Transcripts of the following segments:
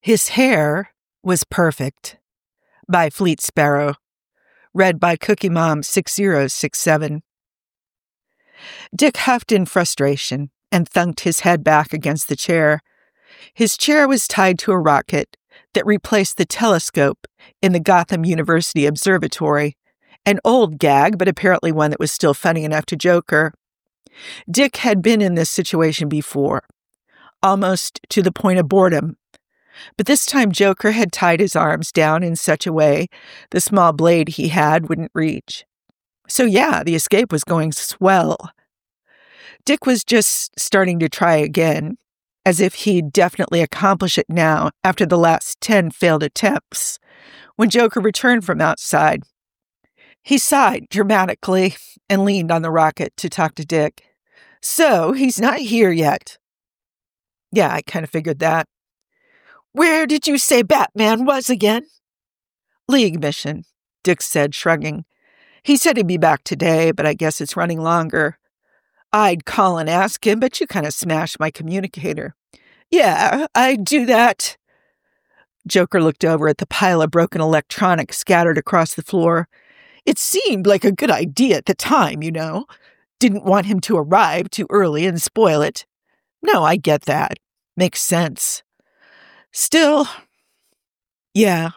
His Hair Was Perfect by Fleet Sparrow. Read by Cookie Mom 6067. Dick huffed in frustration and thunked his head back against the chair. His chair was tied to a rocket that replaced the telescope in the Gotham University Observatory, an old gag, but apparently one that was still funny enough to Joker. Dick had been in this situation before, almost to the point of boredom. But this time Joker had tied his arms down in such a way the small blade he had wouldn't reach. So yeah, the escape was going swell. Dick was just starting to try again, as if he'd definitely accomplish it now after the last 10 failed attempts, when Joker returned from outside. He sighed dramatically and leaned on the rocket to talk to Dick. So, he's not here yet. Yeah, I kind of figured that. Where did you say Batman was again? League mission, Dick said, shrugging. He said he'd be back today, but I guess it's running longer. I'd call and ask him, but you kind of smashed my communicator. Yeah, I'd do that. Joker looked over at the pile of broken electronics scattered across the floor. It seemed like a good idea at the time, you know. Didn't want him to arrive too early and spoil it. No, I get that. Makes sense. Still, yeah.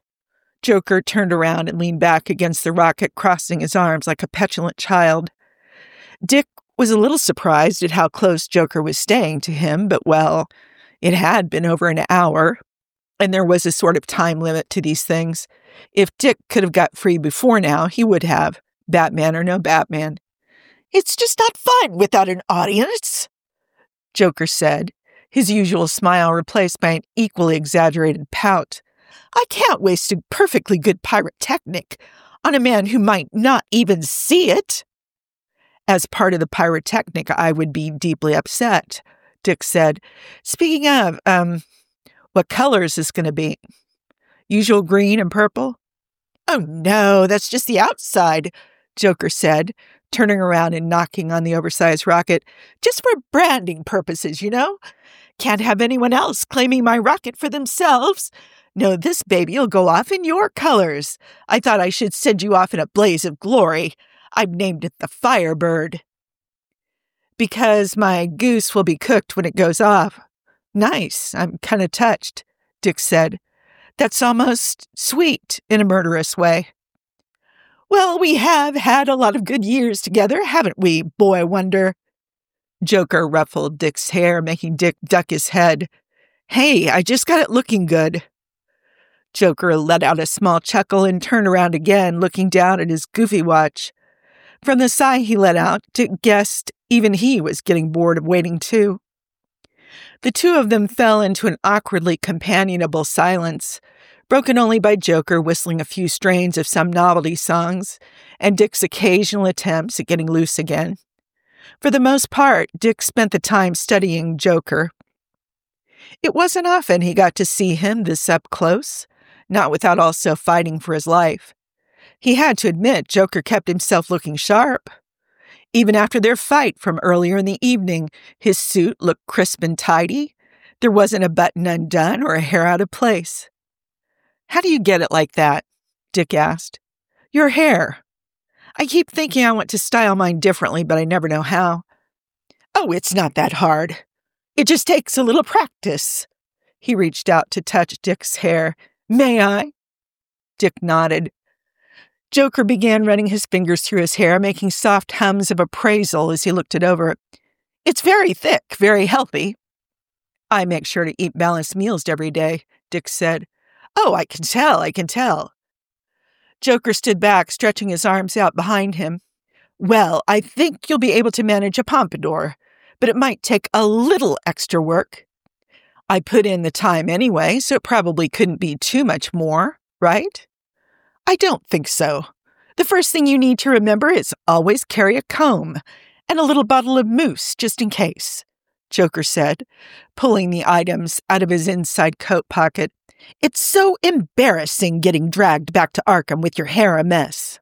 Joker turned around and leaned back against the rocket, crossing his arms like a petulant child. Dick was a little surprised at how close Joker was staying to him, but well, it had been over an hour, and there was a sort of time limit to these things. If Dick could have got free before now, he would have, Batman or no Batman. It's just not fun without an audience, Joker said, his usual smile replaced by an equally exaggerated pout. I can't waste a perfectly good pyrotechnic on a man who might not even see it. As part of the pyrotechnic, I would be deeply upset, Dick said. Speaking of, what color is this going to be? Usual green and purple? Oh no, that's just the outside, Joker said, turning around and knocking on the oversized rocket. Just for branding purposes, you know? Can't have anyone else claiming my rocket for themselves. No, this baby'll go off in your colors. I thought I should send you off in a blaze of glory. I've named it the Firebird. Because my goose will be cooked when it goes off. Nice, I'm kind of touched, Dick said. That's almost sweet in a murderous way. Well, we have had a lot of good years together, haven't we, boy wonder? Joker ruffled Dick's hair, making Dick duck his head. Hey, I just got it looking good. Joker let out a small chuckle and turned around again, looking down at his goofy watch. From the sigh he let out, Dick guessed even he was getting bored of waiting too. The two of them fell into an awkwardly companionable silence, broken only by Joker whistling a few strains of some novelty songs, and Dick's occasional attempts at getting loose again. For the most part, Dick spent the time studying Joker. It wasn't often he got to see him this up close, not without also fighting for his life. He had to admit Joker kept himself looking sharp. Even after their fight from earlier in the evening, his suit looked crisp and tidy. There wasn't a button undone or a hair out of place. How do you get it like that? Dick asked. Your hair. I keep thinking I want to style mine differently, but I never know how. Oh, it's not that hard. It just takes a little practice. He reached out to touch Dick's hair. May I? Dick nodded. Joker began running his fingers through his hair, making soft hums of appraisal as he looked it over. It's very thick, very healthy. I make sure to eat balanced meals every day, Dick said. Oh, I can tell. Joker stood back, stretching his arms out behind him. Well, I think you'll be able to manage a pompadour, but it might take a little extra work. I put in the time anyway, so it probably couldn't be too much more, right? I don't think so. The first thing you need to remember is always carry a comb and a little bottle of mousse just in case, Joker said, pulling the items out of his inside coat pocket. It's so embarrassing getting dragged back to Arkham with your hair a mess.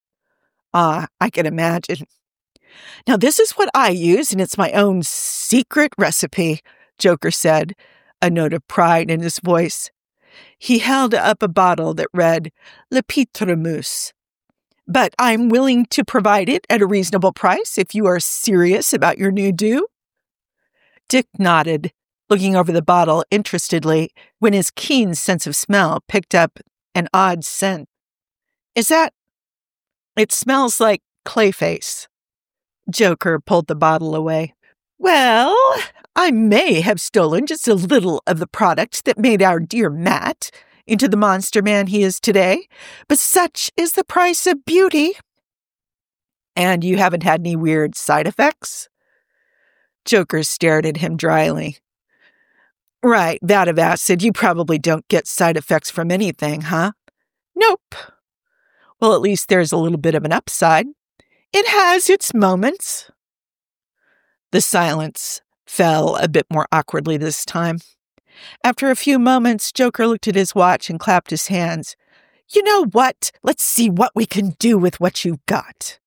I can imagine. Now, this is what I use, and it's my own secret recipe, Joker said, a note of pride in his voice. He held up a bottle that read Le Pitre Mousse. But I'm willing to provide it at a reasonable price if you are serious about your new do. Dick nodded, looking over the bottle interestedly when his keen sense of smell picked up an odd scent. Is that? It smells like Clayface. Joker pulled the bottle away. Well, I may have stolen just a little of the product that made our dear Matt into the monster man he is today, but such is the price of beauty. And you haven't had any weird side effects? Joker stared at him dryly. Right, vat of acid, you probably don't get side effects from anything, huh? Nope. Well, at least there's a little bit of an upside. It has its moments. The silence fell a bit more awkwardly this time. After a few moments, Joker looked at his watch and clapped his hands. You know what? Let's see what we can do with what you've got.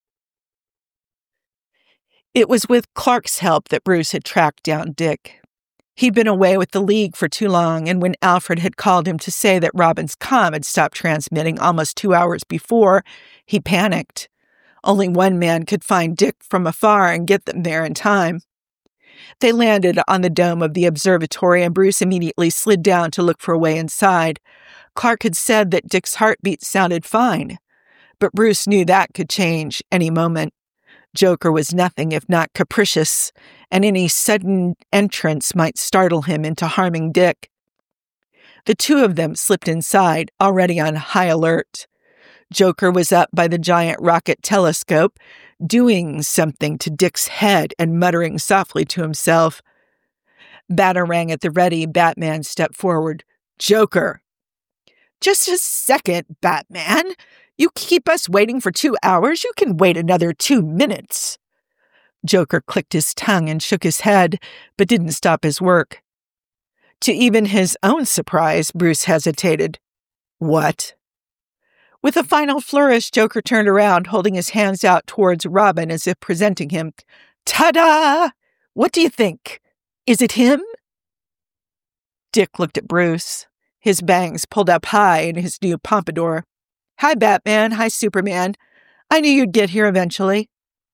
It was with Clark's help that Bruce had tracked down Dick. He'd been away with the League for too long, and when Alfred had called him to say that Robin's comm had stopped transmitting almost 2 hours before, he panicked. Only one man could find Dick from afar and get them there in time. They landed on the dome of the observatory, and Bruce immediately slid down to look for a way inside. Clark had said that Dick's heartbeat sounded fine, but Bruce knew that could change any moment. Joker was nothing if not capricious, and any sudden entrance might startle him into harming Dick. The two of them slipped inside, already on high alert. Joker was up by the giant rocket telescope, doing something to Dick's head and muttering softly to himself. Batarang at the ready, Batman stepped forward. Joker! Just a second, Batman! You keep us waiting for 2 hours, you can wait another 2 minutes. Joker clicked his tongue and shook his head, but didn't stop his work. To even his own surprise, Bruce hesitated. What? With a final flourish, Joker turned around, holding his hands out towards Robin as if presenting him. Ta-da! What do you think? Is it him? Dick looked at Bruce, his bangs pulled up high in his new pompadour. Hi, Batman. Hi, Superman. I knew you'd get here eventually.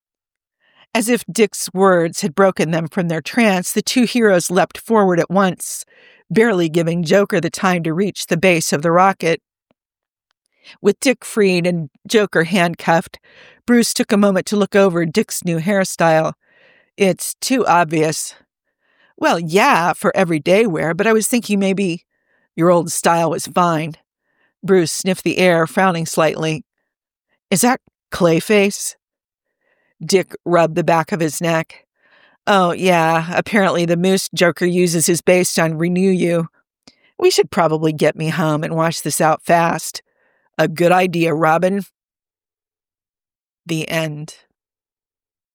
As if Dick's words had broken them from their trance, the two heroes leapt forward at once, barely giving Joker the time to reach the base of the rocket. With Dick freed and Joker handcuffed, Bruce took a moment to look over Dick's new hairstyle. It's too obvious. Well, yeah, for everyday wear, but I was thinking maybe your old style was fine. Bruce sniffed the air, frowning slightly. Is that Clayface? Dick rubbed the back of his neck. Oh, yeah, apparently the moose Joker uses is based on Renew You. We should probably get me home and wash this out fast. A good idea, Robin. The end.